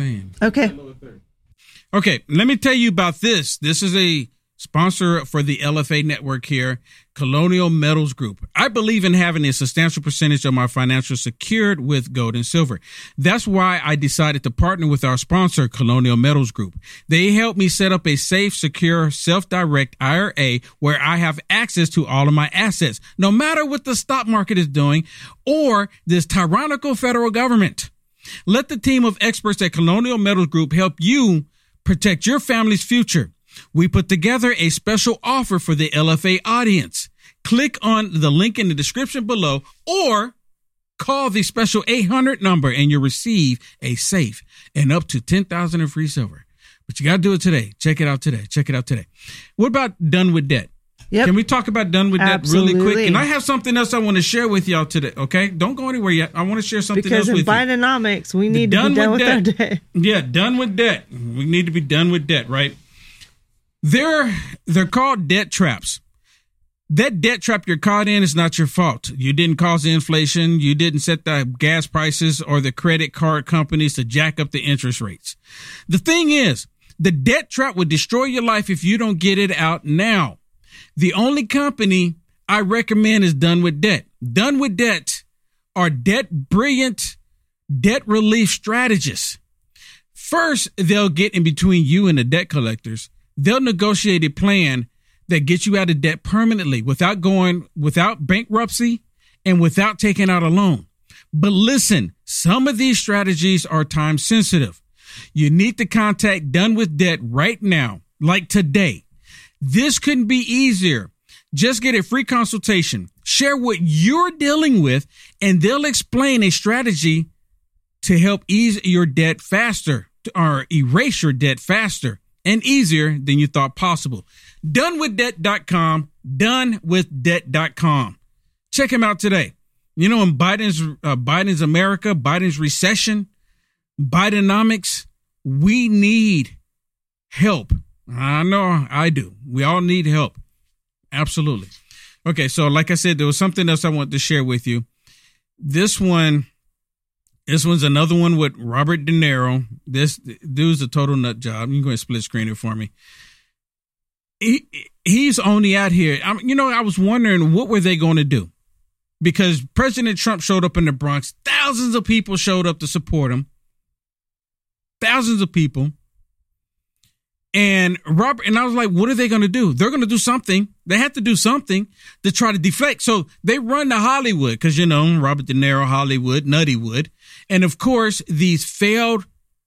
Okay, let me tell you about this. This is a sponsor for the LFA network here, Colonial Metals Group. I believe in having a substantial percentage of my financials secured with gold and silver. That's why I decided to partner with our sponsor, Colonial Metals Group. They helped me set up a safe, secure, self-direct IRA where I have access to all of my assets, no matter what the stock market is doing or this tyrannical federal government. Let the team of experts at Colonial Metals Group help you protect your family's future. We put together a special offer for the LFA audience. Click on the link in the description below or call the special 800 number and you'll receive a safe and up to $10,000 in free silver. But you got to do it today. Check it out today. What about Done with Debt? Yep. Can we talk about Done with Debt really quick? And I have something else I want to share with y'all today, okay? Don't go anywhere yet. I want to share something else with you. Because in Bidenomics, we need to be done with our debt. Yeah, done with debt. We need to be done with debt, right? They're called debt traps. That debt trap you're caught in is not your fault. You didn't cause the inflation. You didn't set the gas prices or the credit card companies to jack up the interest rates. The thing is, the debt trap would destroy your life if you don't get it out now. The only company I recommend is Done with Debt. Done with Debt are brilliant debt relief strategists. First, they'll get in between you and the debt collectors. They'll negotiate a plan that gets you out of debt permanently without bankruptcy and without taking out a loan. But listen, some of these strategies are time sensitive. You need to contact Done with Debt right now, like today. This couldn't be easier. Just get a free consultation. Share what you're dealing with, and they'll explain a strategy to help ease your debt faster or erase your debt faster and easier than you thought possible. Donewithdebt.com, donewithdebt.com. Check him out today. You know, in Biden's America, Biden's recession, Bidenomics, we need help. I know I do. We all need help. Absolutely. Okay, so like I said, there was something else I wanted to share with you. This one's another one with Robert De Niro. This dude's a total nut job. You can go ahead and split screen it for me. He's only out here. I was wondering, what were they going to do? Because President Trump showed up in the Bronx. Thousands of people showed up to support him. Thousands of people. And I was like, what are they going to do? They're going to do something. They have to do something to try to deflect. So they run to Hollywood because, Robert De Niro, Hollywood, Nuttywood. And of course, these failed,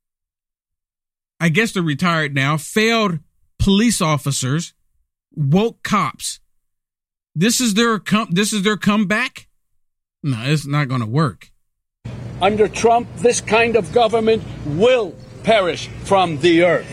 I guess they're retired now, failed police officers, woke cops. This is their comeback? No, it's not going to work. Under Trump, this kind of government will perish from the earth.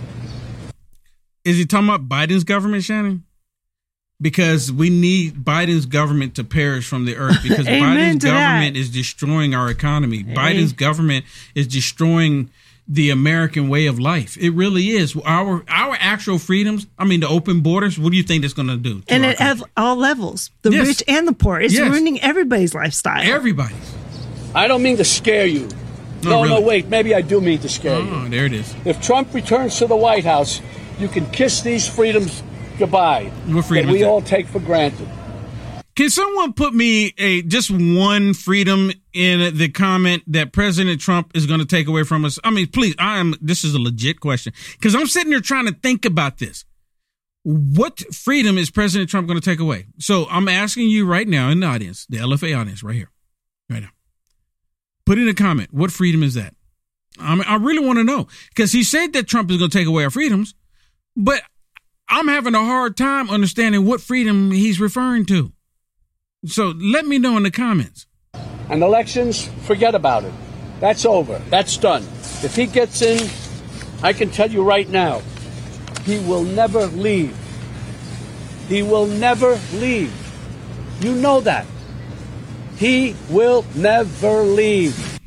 Is he talking about Biden's government, Shannon? Because we need Biden's government to perish from the earth, because Biden's government is destroying our economy. Biden's government is destroying the American way of life. It really is. Our actual freedoms, the open borders, what do you think that's going to do? And at all levels, the rich and the poor. It's ruining everybody's lifestyle. Everybody's. I don't mean to scare you. No, wait. Maybe I do mean to scare you. Oh, there it is. If Trump returns to the White House, you can kiss these freedoms goodbye. What freedom that we all take for granted. Can someone put me just one freedom in the comment that President Trump is going to take away from us? Please, this is a legit question, because I'm sitting here trying to think about this. What freedom is President Trump going to take away? So I'm asking you right now in the audience, the LFA audience right here, right now. Put in a comment. What freedom is that? I really want to know, because he said that Trump is going to take away our freedoms, but I'm having a hard time understanding what freedom he's referring to. So let me know in the comments. And elections, forget about it. That's over. That's done. If he gets in, I can tell you right now, he will never leave. He will never leave. You know that. He will never leave.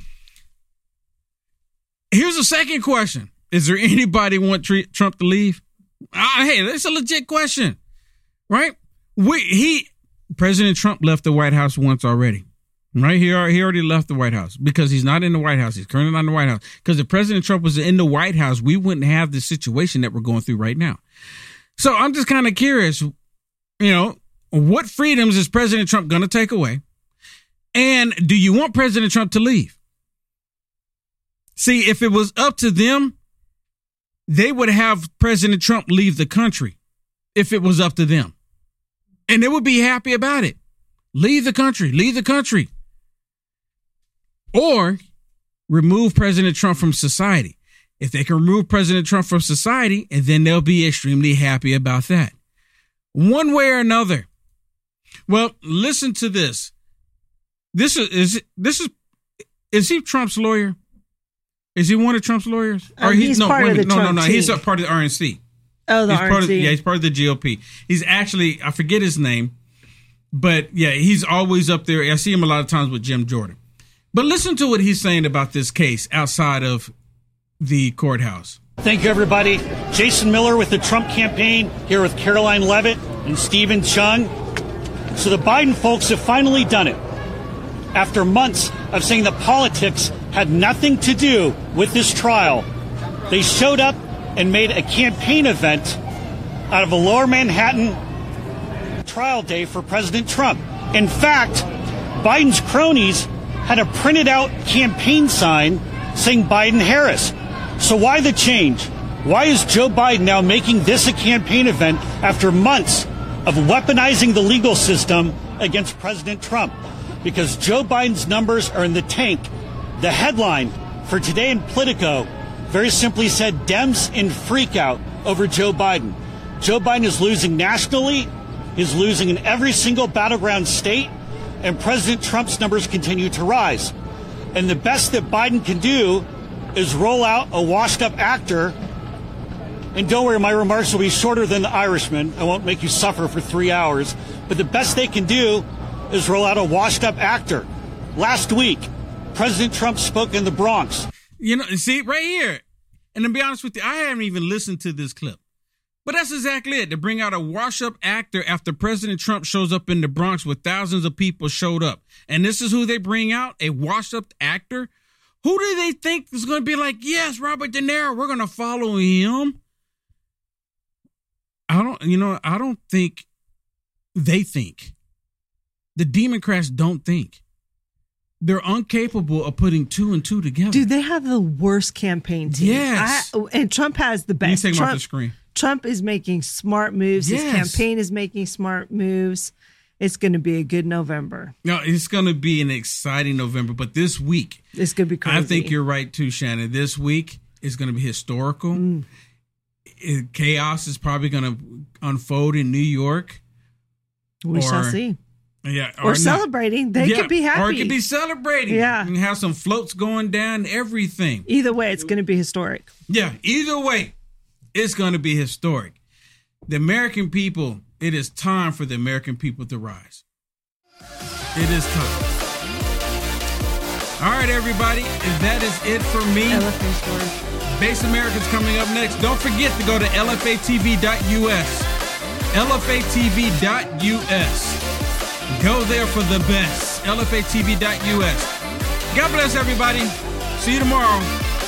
Here's a second question. Is there anybody want Trump to leave? Hey, that's a legit question, right? President Trump left the White House once already, right? He already left the White House because he's not in the White House. He's currently not in the White House. Because if President Trump was in the White House, we wouldn't have the situation that we're going through right now. So I'm just kind of curious, what freedoms is President Trump going to take away? And do you want President Trump to leave? See, if it was up to them, they would have President Trump leave the country if it was up to them. And they would be happy about it. Leave the country. Leave the country. Or remove President Trump from society. If they can remove President Trump from society, and then they'll be extremely happy about that. One way or another. Well, listen to this. Is he Trump's lawyer? Is he one of Trump's lawyers? He's part of the Trump team. He's a part of the RNC. Oh, the RNC. He's part of the GOP. He's actually, I forget his name, but yeah, he's always up there. I see him a lot of times with Jim Jordan. But listen to what he's saying about this case outside of the courthouse. Thank you, everybody. Jason Miller with the Trump campaign, here with Caroline Leavitt and Stephen Chung. So the Biden folks have finally done it. After months of saying that politics had nothing to do with this trial, they showed up and made a campaign event out of a Lower Manhattan trial day for President Trump. In fact, Biden's cronies had a printed out campaign sign saying Biden-Harris. So why the change? Why is Joe Biden now making this a campaign event after months of weaponizing the legal system against President Trump? Because Joe Biden's numbers are in the tank. The headline for today in Politico very simply said, Dems in freak out over Joe Biden. Joe Biden is losing nationally He's losing in every single battleground state, and President Trump's numbers continue to rise. And the best that Biden can do is roll out a washed-up actor. And don't worry, my remarks will be shorter than the Irishman. I won't make you suffer for 3 hours. But the best they can do is roll out a washed-up actor. Last week, President Trump spoke in the Bronx. You know, see, right here. And to be honest with you, I haven't even listened to this clip. But that's exactly it. To bring out a wash-up actor after President Trump shows up in the Bronx where thousands of people showed up. And this is who they bring out, a washed-up actor? Who do they think is going to be like, yes, Robert De Niro, we're going to follow him? I don't think they think. The Democrats don't think. They're incapable of putting two and two together. Dude, they have the worst campaign team. Yes. And Trump has the best. Take him off the screen. Trump is making smart moves. Yes. His campaign is making smart moves. It's going to be a good November. No, it's going to be an exciting November. But this week, it's going to be crazy. I think you're right too, Shannon. This week is going to be historical. Chaos is probably going to unfold in New York. We shall see. Yeah, or celebrating. They could be happy. Or it could be celebrating. Yeah. You can have some floats going down, everything. Either way, it's going to be historic. Yeah, either way, it's going to be historic. The American people, it is time for the American people to rise. It is time. All right, everybody, that is it for me. LFA story. Base America's coming up next. Don't forget to go to LFATV.us. LFATV.us. Go there for the best. LFATV.us. God bless everybody. See you tomorrow.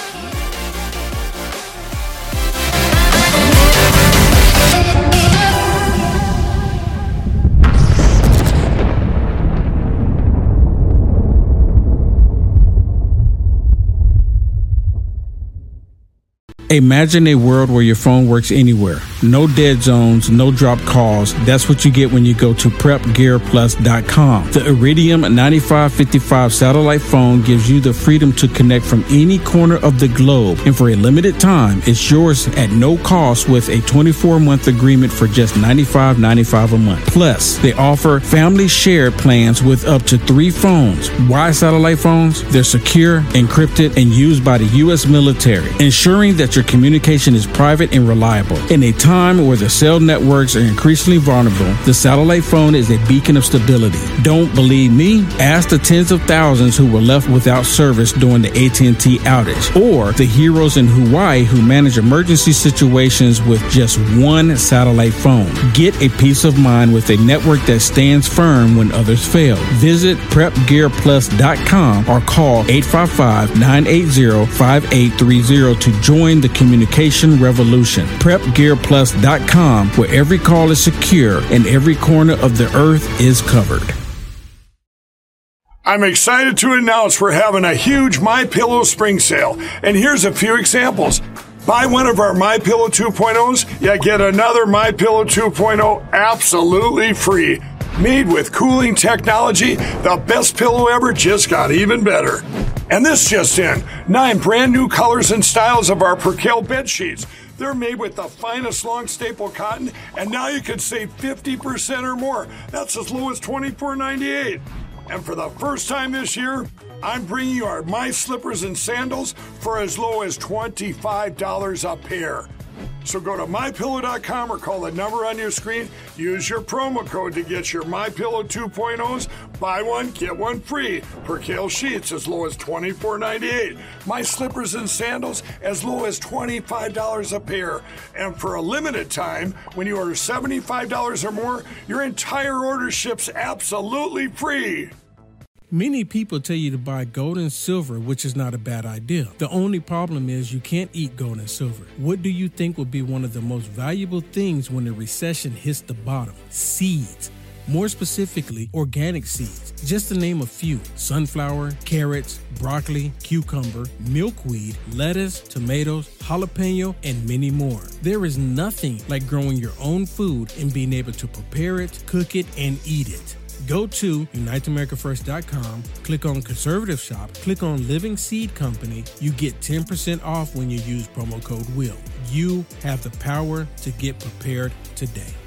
Imagine a world where your phone works anywhere. No dead zones, no dropped calls. That's what you get when you go to PrepGearPlus.com. The Iridium 9555 satellite phone gives you the freedom to connect from any corner of the globe. And for a limited time, it's yours at no cost with a 24-month agreement for just $95.95 a month. Plus, they offer family shared plans with up to 3 phones. Why satellite phones? They're secure, encrypted, and used by the U.S. military, ensuring that your communication is private and reliable. In a time where the cell networks are increasingly vulnerable, the satellite phone is a beacon of stability. Don't believe me? Ask the tens of thousands who were left without service during the AT&T outage, or the heroes in Hawaii who manage emergency situations with just one satellite phone. Get a peace of mind with a network that stands firm when others fail. Visit PrepGearPlus.com or call 855-980-5830 to join the communication revolution. PrepGearPlus.com, where every call is secure and every corner of the earth is covered. I'm excited to announce we're having a huge MyPillow spring sale, and here's a few examples. Buy one of our MyPillow 2.0s, you get another MyPillow 2.0 absolutely free. Made with cooling technology, the best pillow ever just got even better. And this just in, 9 brand new colors and styles of our Percale bed sheets. They're made with the finest long staple cotton, and now you can save 50% or more. That's as low as $24.98. And for the first time this year, I'm bringing you our My Slippers and Sandals for as low as $25 a pair. So go to MyPillow.com or call the number on your screen. Use your promo code to get your MyPillow 2.0s. Buy one, get one free. Percale sheets as low as $24.98. My Slippers and Sandals as low as $25 a pair. And for a limited time, when you order $75 or more, your entire order ships absolutely free. Many people tell you to buy gold and silver, which is not a bad idea. The only problem is you can't eat gold and silver. What do you think will be one of the most valuable things when the recession hits the bottom? Seeds. More specifically, organic seeds. Just to name a few: sunflower, carrots, broccoli, cucumber, milkweed, lettuce, tomatoes, jalapeno, and many more. There is nothing like growing your own food and being able to prepare it, cook it, and eat it. Go to UniteAmericaFirst.com, click on Conservative Shop, click on Living Seed Company. You get 10% off when you use promo code WILL. You have the power to get prepared today.